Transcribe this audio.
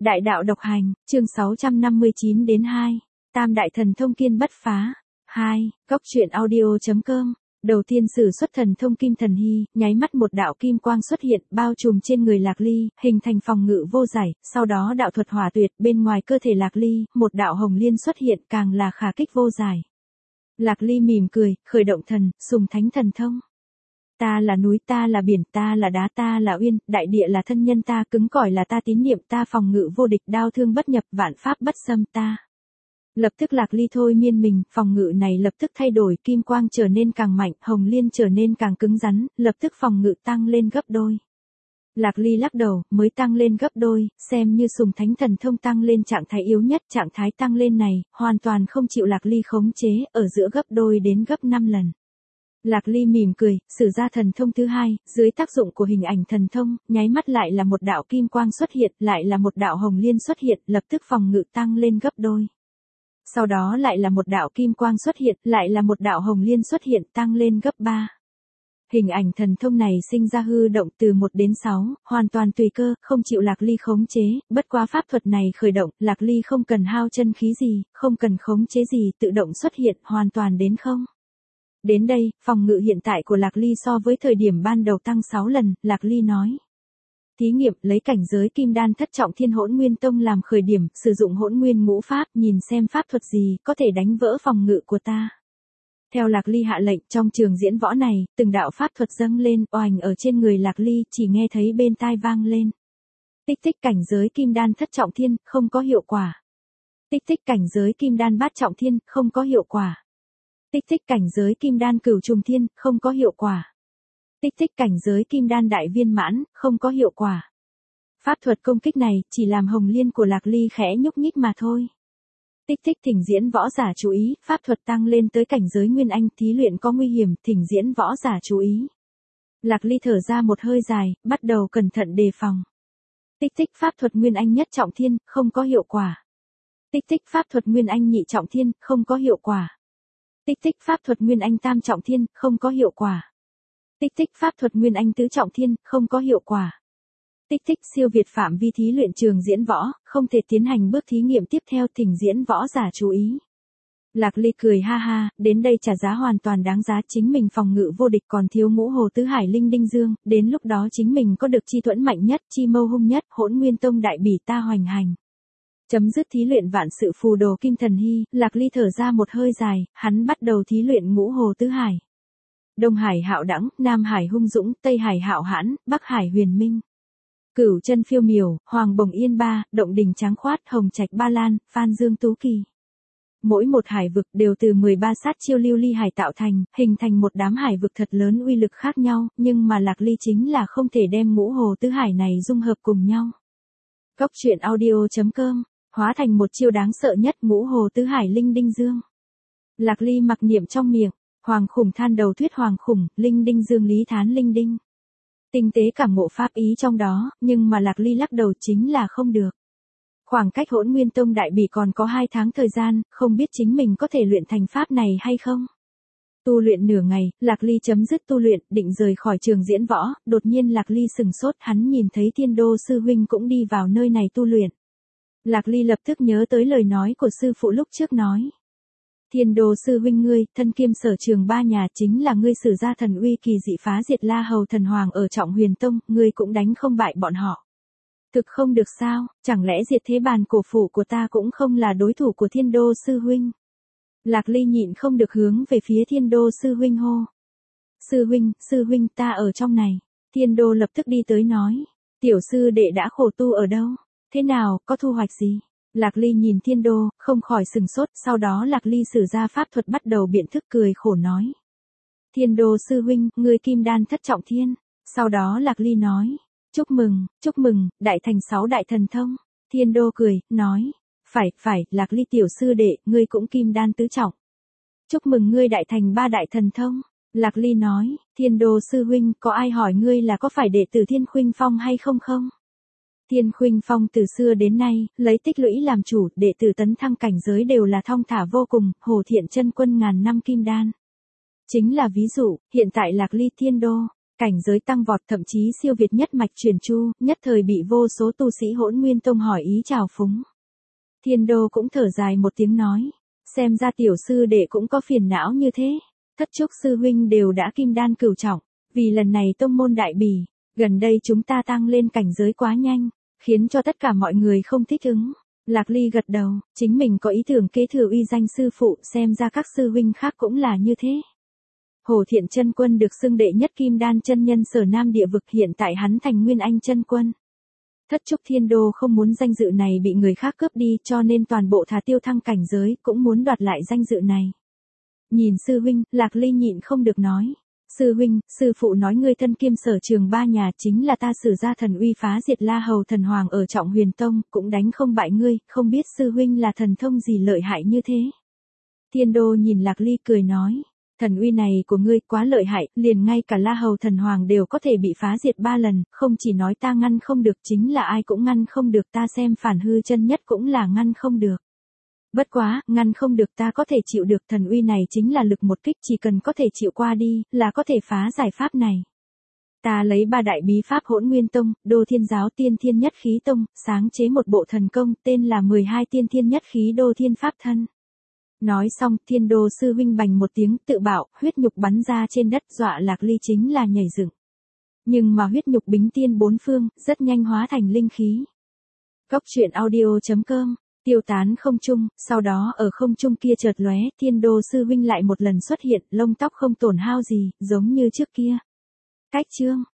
Đại đạo độc hành, chương 659 đến 2. Tam đại thần thông kiên bất phá. 2. Góc truyện audio.com. Đầu tiên sử xuất thần thông kim thần hy, nháy mắt một đạo kim quang xuất hiện, bao trùm trên người Lạc Ly, hình thành phòng ngự vô giải, sau đó đạo thuật hỏa tuyệt, bên ngoài cơ thể Lạc Ly, một đạo hồng liên xuất hiện, càng là khả kích vô giải. Lạc Ly mỉm cười, khởi động thần, sùng thánh thần thông. Ta là núi, ta là biển, ta là đá, ta là uyên, đại địa là thân nhân ta, cứng cỏi là ta, tín niệm ta, phòng ngự vô địch, đao thương bất nhập, vạn pháp bất xâm ta. Lập tức Lạc Ly thôi miên mình, phòng ngự này lập tức thay đổi, kim quang trở nên càng mạnh, hồng liên trở nên càng cứng rắn, lập tức phòng ngự tăng lên gấp đôi. Lạc Ly lắc đầu, mới tăng lên gấp đôi, xem như sùng thánh thần thông tăng lên trạng thái yếu nhất, trạng thái tăng lên này, hoàn toàn không chịu Lạc Ly khống chế, ở giữa gấp đôi đến gấp 5 lần. Lạc Ly mỉm cười, sử ra thần thông thứ hai, dưới tác dụng của hình ảnh thần thông, nháy mắt lại là một đạo kim quang xuất hiện, lại là một đạo hồng liên xuất hiện, lập tức phòng ngự tăng lên gấp đôi. Sau đó lại là một đạo kim quang xuất hiện, lại là một đạo hồng liên xuất hiện, tăng lên gấp 3. Hình ảnh thần thông này sinh ra hư động từ 1 đến 6, hoàn toàn tùy cơ, không chịu Lạc Ly khống chế, bất quá pháp thuật này khởi động, Lạc Ly không cần hao chân khí gì, không cần khống chế gì, tự động xuất hiện, hoàn toàn đến không. Đến đây, phòng ngự hiện tại của Lạc Ly so với thời điểm ban đầu tăng 6 lần, Lạc Ly nói. Thí nghiệm, lấy cảnh giới kim đan thất trọng thiên hỗn nguyên tông làm khởi điểm, sử dụng hỗn nguyên ngũ pháp, nhìn xem pháp thuật gì, có thể đánh vỡ phòng ngự của ta. Theo Lạc Ly hạ lệnh, trong trường diễn võ này, từng đạo pháp thuật dâng lên, oành ở trên người Lạc Ly, chỉ nghe thấy bên tai vang lên. Tích tích cảnh giới kim đan thất trọng thiên, không có hiệu quả. Tích tích cảnh giới kim đan bát trọng thiên, không có hiệu quả. Tích tích cảnh giới kim đan cửu trùng thiên, không có hiệu quả. Tích tích cảnh giới kim đan đại viên mãn, không có hiệu quả. Pháp thuật công kích này, chỉ làm hồng liên của Lạc Ly khẽ nhúc nhích mà thôi. Tích tích thỉnh diễn võ giả chú ý, pháp thuật tăng lên tới cảnh giới nguyên anh, thí luyện có nguy hiểm, thỉnh diễn võ giả chú ý. Lạc Ly thở ra một hơi dài, bắt đầu cẩn thận đề phòng. Tích tích pháp thuật nguyên anh nhất trọng thiên, không có hiệu quả. Tích tích pháp thuật nguyên anh nhị trọng thiên, không có hiệu quả. Tích tích pháp thuật nguyên anh tam trọng thiên, không có hiệu quả. Tích tích pháp thuật nguyên anh tứ trọng thiên, không có hiệu quả. Tích tích siêu việt phạm vi thí luyện trường diễn võ, không thể tiến hành bước thí nghiệm tiếp theo, thỉnh diễn võ giả chú ý. Lạc Ly cười ha ha, đến đây trả giá hoàn toàn đáng giá, chính mình phòng ngự vô địch còn thiếu ngũ hồ tứ hải linh đinh dương, đến lúc đó chính mình có được chi thuẫn mạnh nhất, chi mâu hung nhất, hỗn nguyên tông đại bỉ ta hoành hành. Chấm dứt thí luyện vạn sự phù đồ kim thần hy, Lạc Ly thở ra một hơi dài, hắn bắt đầu thí luyện ngũ hồ tứ hải. Đông Hải hạo đẳng, Nam Hải hung dũng, Tây Hải hạo hãn, Bắc Hải huyền minh. Cửu chân phiêu miểu, Hoàng bồng yên ba, Động đình tráng khoát, Hồng trạch ba lan, Phan dương tú kỳ. Mỗi một hải vực đều từ 13 sát chiêu lưu ly hải tạo thành, hình thành một đám hải vực thật lớn uy lực khác nhau, nhưng mà Lạc Ly chính là không thể đem ngũ hồ tứ hải này dung hợp cùng nhau. Góc truyện audio.com. Hóa thành một chiêu đáng sợ nhất, ngũ hồ tứ hải linh đinh dương. Lạc Ly mặc niệm trong miệng, Hoàng khủng than đầu thuyết Hoàng khủng, linh đinh dương lý thán linh đinh. Tinh tế cảm ngộ pháp ý trong đó, nhưng mà Lạc Ly lắc đầu chính là không được. Khoảng cách hỗn nguyên tông đại bỉ còn có 2 tháng thời gian, không biết chính mình có thể luyện thành pháp này hay không. Tu luyện nửa ngày, Lạc Ly chấm dứt tu luyện, định rời khỏi trường diễn võ, đột nhiên Lạc Ly sừng sốt, hắn nhìn thấy Thiên Đô sư huynh cũng đi vào nơi này tu luyện. Lạc Ly lập tức nhớ tới lời nói của sư phụ lúc trước nói. Thiên Đô sư huynh ngươi, thân kiêm sở trường 3 nhà, chính là ngươi sử ra thần uy kỳ dị phá diệt La Hầu thần hoàng ở Trọng Huyền Tông, ngươi cũng đánh không bại bọn họ. Thực không được sao, chẳng lẽ diệt thế bàn cổ phủ của ta cũng không là đối thủ của Thiên Đô sư huynh. Lạc Ly nhịn không được hướng về phía Thiên Đô sư huynh hô. Sư huynh ta ở trong này. Thiên Đô lập tức đi tới nói. Tiểu sư đệ đã khổ tu ở đâu? Thế nào, có thu hoạch gì? Lạc Ly nhìn Thiên Đô, không khỏi sừng sốt, sau đó Lạc Ly sử ra pháp thuật bắt đầu biện thức cười khổ nói. Thiên Đô sư huynh, ngươi kim đan thất trọng thiên. Sau đó Lạc Ly nói. Chúc mừng, đại thành 6 đại thần thông. Thiên Đô cười, nói. Phải, Lạc Ly tiểu sư đệ, ngươi cũng kim đan tứ trọng. Chúc mừng ngươi đại thành 3 đại thần thông. Lạc Ly nói, Thiên Đô sư huynh, có ai hỏi ngươi là có phải đệ tử Thiên Khuynh Phong hay không không? Thiên Khuynh Phong từ xưa đến nay, lấy tích lũy làm chủ, đệ tử tấn thăng cảnh giới đều là thong thả vô cùng, Hồ Thiện chân quân ngàn năm kim đan. Chính là ví dụ, hiện tại Lạc Ly Thiên Đô, Cảnh giới tăng vọt thậm chí siêu việt nhất mạch truyền chu, nhất thời bị vô số tu sĩ Hỗn Nguyên Tông hỏi ý chào phúng. Thiên Đô cũng thở dài một tiếng nói, xem ra tiểu sư đệ cũng có phiền não như thế. Thất Trúc sư huynh đều đã kim đan cửu trọng, vì lần này tông môn đại bỉ, gần đây chúng ta tăng lên cảnh giới quá nhanh, khiến cho tất cả mọi người không thích ứng. Lạc Ly gật đầu, chính mình có ý tưởng kế thừa uy danh sư phụ, xem ra các sư huynh khác cũng là như thế. Hồ Thiện Chân Quân được xưng đệ nhất kim đan chân nhân Sở Nam địa vực, hiện tại hắn thành Nguyên Anh chân quân. Thất Trúc Thiên Đô không muốn danh dự này bị người khác cướp đi, cho nên toàn bộ thà tiêu thăng cảnh giới, cũng muốn đoạt lại danh dự này. Nhìn sư huynh, Lạc Ly nhịn không được nói. Sư huynh, sư phụ nói ngươi thân kiêm Sở Trường ba nhà, chính là ta sử ra thần uy phá diệt La Hầu thần hoàng ở Trọng Huyền Tông, cũng đánh không bại ngươi, không biết sư huynh là thần thông gì lợi hại như thế. Thiên Đô nhìn Lạc Ly cười nói, thần uy này của ngươi quá lợi hại, liền ngay cả La Hầu thần hoàng đều có thể bị phá diệt 3 lần, không chỉ nói ta ngăn không được, chính là ai cũng ngăn không được, ta xem Phản Hư chân nhất cũng là ngăn không được. Bất quá, ngăn không được ta có thể chịu được, thần uy này chính là lực một kích, chỉ cần có thể chịu qua đi, là có thể phá giải pháp này. Ta lấy 3 đại bí pháp Hỗn Nguyên Tông, Đô Thiên Giáo Tiên Thiên Nhất Khí Tông, sáng chế một bộ thần công, tên là 12 Tiên Thiên Nhất Khí Đô Thiên Pháp Thân. Nói xong, Thiên Đô sư huynh bành một tiếng tự bảo, huyết nhục bắn ra trên đất, dọa Lạc Ly chính là nhảy dựng. Nhưng mà huyết nhục bính tiên bốn phương, rất nhanh hóa thành linh khí. Cốc truyện audio.com, tiêu tán không trung, sau đó ở không trung kia chợt lóe, Thiên Đô sư huynh lại một lần xuất hiện, lông tóc không tổn hao gì, giống như trước kia. Cách chương